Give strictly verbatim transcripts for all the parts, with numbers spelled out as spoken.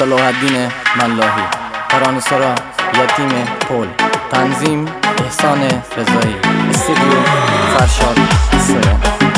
صلاح الدین ملاحی. ترانه‌سرا یتیم پول. تنظیم احسان رضایی. استودیو فرشاد سرن.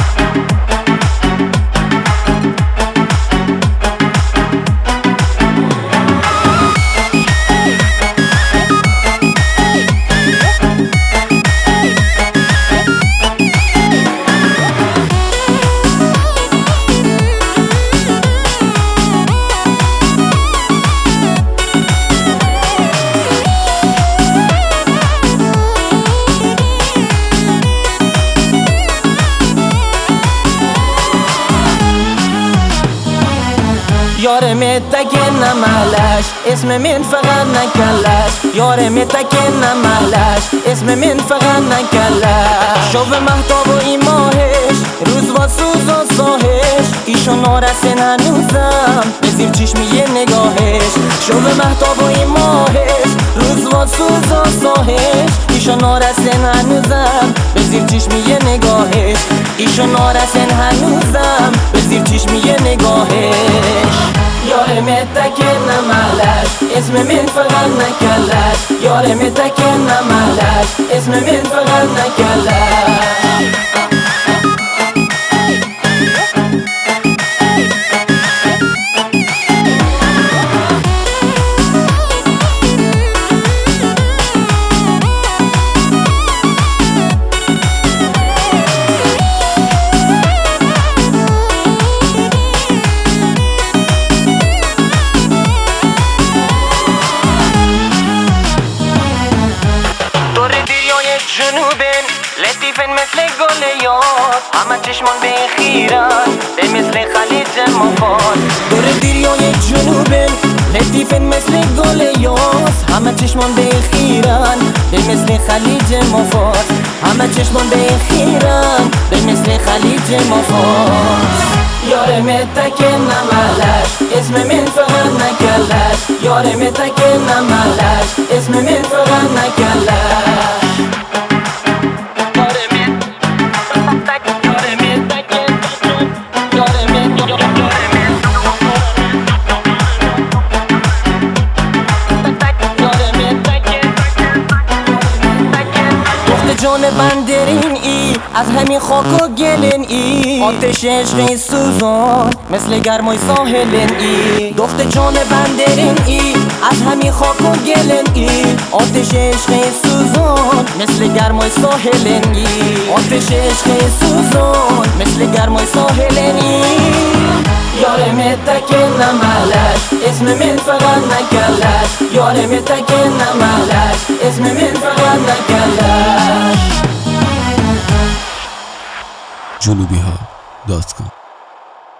یار متکن نمالش اسم من فقط نکلش. یار متکن نمالش اسم من فقط نکلش. شو محتاب و این ماهش روز با سوز و ساهش. ایشو نارسن هنوزم به زیر چشمی نگاهش. شو محتاب و این ماهش روز با سوز و ساهش. ایشو نارسن هنوزم به زیر چشمی نگاهش. ایشو نارسن هنوزم به زیر چشمی نگاهش. یار متکن نمالش اسم من فقط نکلش. یار متکن نمالش اسم من فقط نکلش. جنوبن لطیفن مثل گل یاد. همه چشمان به خیرن به مثل خلیج مفاد. دور دریای جنوبن لطیفن مثل گل یاد. همه چشمان به خیرن به مثل خلیج مفاد. همه چشمان به خیرن به مثل خلیج مفاد. یار متکن نمالش اسم من فقط نکلش. یار متکن نمالش اسم من فقط نکلش. جان بندرین ای از همین خاک و گلن ای. آتش عشق سوزان مثل گرمای ساحلن ای. دخت جان بندرین ای از همین خاک و گلن ای. آتش عشق سوزان مثل گرمای ساحلن ای. آتش عشق سوزان مثل گرمای ساحلن ای. یار متکن نمالش اسم من فقط نکلش. یار متکن نمالش اسم من فقط نکلش. جنوبی ها دات کام